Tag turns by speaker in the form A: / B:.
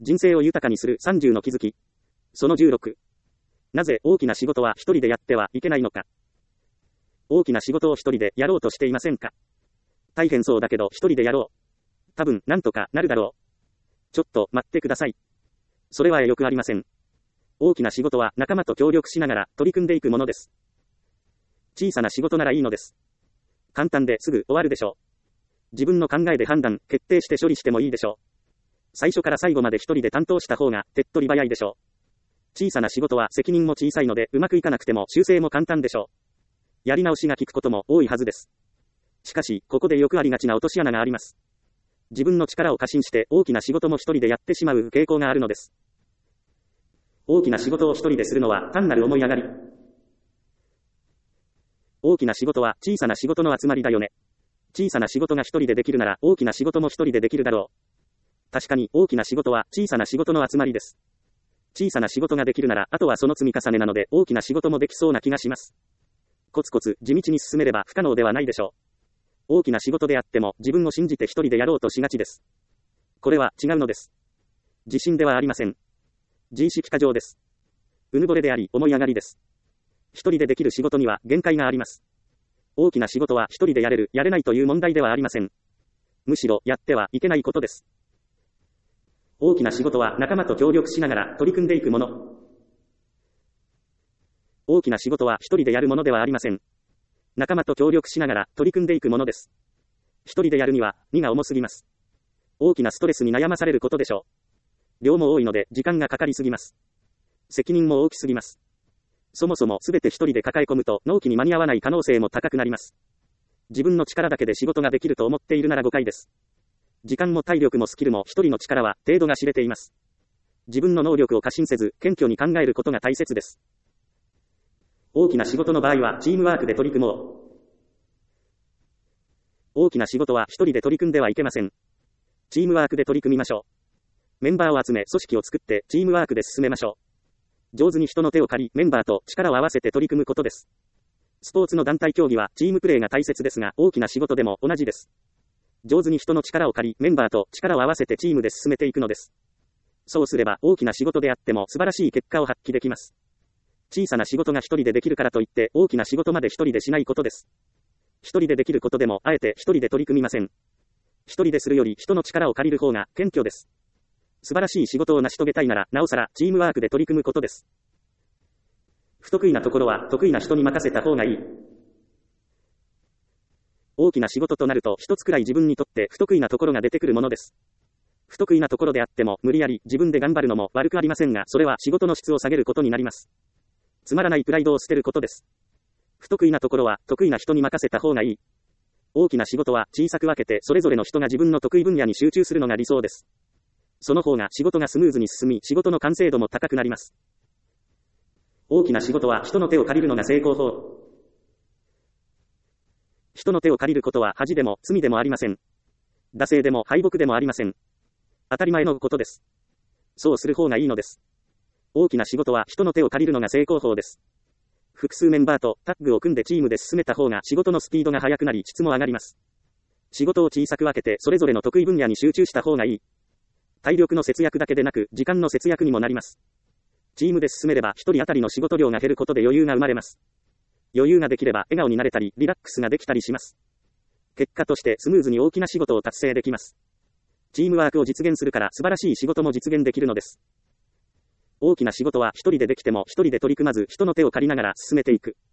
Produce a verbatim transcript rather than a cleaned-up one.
A: 人生を豊かにするさんじゅうの気づき。そのじゅうろく。なぜ大きな仕事は一人でやってはいけないのか。大きな仕事を一人でやろうとしていませんか。大変そうだけど一人でやろう。多分なんとかなるだろう。ちょっと待ってください。それはよくありません。大きな仕事は仲間と協力しながら取り組んでいくものです。小さな仕事ならいいのです。簡単ですぐ終わるでしょう。自分の考えで判断、決定して処理してもいいでしょう。最初から最後まで一人で担当した方が手っ取り早いでしょう。小さな仕事は責任も小さいのでうまくいかなくても修正も簡単でしょう。やり直しが効くことも多いはずです。しかし、ここでよくありがちな落とし穴があります。自分の力を過信して大きな仕事も一人でやってしまう傾向があるのです。大きな仕事を一人でするのは単なる思い上がり。大きな仕事は小さな仕事の集まりだよね。小さな仕事が一人でできるなら大きな仕事も一人でできるだろう。確かに大きな仕事は小さな仕事の集まりです。小さな仕事ができるならあとはその積み重ねなので大きな仕事もできそうな気がします。コツコツ地道に進めれば不可能ではないでしょう。大きな仕事であっても自分を信じて一人でやろうとしがちです。これは違うのです。自信ではありません。自意識過剰です。うぬぼれであり思い上がりです。一人でできる仕事には限界があります。大きな仕事は一人でやれる、やれないという問題ではありません。むしろやってはいけないことです。大きな仕事は仲間と協力しながら取り組んでいくもの。大きな仕事は一人でやるものではありません。仲間と協力しながら取り組んでいくものです。一人でやるには荷が重すぎます。大きなストレスに悩まされることでしょう。量も多いので時間がかかりすぎます。責任も大きすぎます。そもそもすべて一人で抱え込むと納期に間に合わない可能性も高くなります。自分の力だけで仕事ができると思っているなら誤解です。時間も体力もスキルも一人の力は程度が知れています。自分の能力を過信せず謙虚に考えることが大切です。大きな仕事の場合はチームワークで取り組もう。大きな仕事は一人で取り組んではいけません。チームワークで取り組みましょう。メンバーを集め組織を作ってチームワークで進めましょう。上手に人の手を借りメンバーと力を合わせて取り組むことです。スポーツの団体競技はチームプレーが大切ですが大きな仕事でも同じです。上手に人の力を借りメンバーと力を合わせてチームで進めていくのです。そうすれば大きな仕事であっても素晴らしい結果を発揮できます。小さな仕事が一人でできるからといって大きな仕事まで一人でしないことです。一人でできることでもあえて一人で取り組みません。一人でするより人の力を借りる方が謙虚です。素晴らしい仕事を成し遂げたいならなおさらチームワークで取り組むことです。不得意なところは得意な人に任せた方がいい。大きな仕事となると一つくらい自分にとって不得意なところが出てくるものです。不得意なところであっても無理やり自分で頑張るのも悪くありませんがそれは仕事の質を下げることになります。つまらないプライドを捨てることです。不得意なところは得意な人に任せた方がいい。大きな仕事は小さく分けてそれぞれの人が自分の得意分野に集中するのが理想です。その方が仕事がスムーズに進み仕事の完成度も高くなります。大きな仕事は人の手を借りるのが成功法。人の手を借りることは恥でも罪でもありません。惰性でも敗北でもありません。当たり前のことです。そうする方がいいのです。大きな仕事は人の手を借りるのが成功法です。複数メンバーとタッグを組んでチームで進めた方が仕事のスピードが速くなり質も上がります。仕事を小さく分けてそれぞれの得意分野に集中した方がいい。体力の節約だけでなく時間の節約にもなります。チームで進めれば一人当たりの仕事量が減ることで余裕が生まれます。余裕ができれば笑顔になれたりリラックスができたりします。結果としてスムーズに大きな仕事を達成できます。チームワークを実現するから素晴らしい仕事も実現できるのです。大きな仕事は一人でできても一人で取り組まず人の手を借りながら進めていく。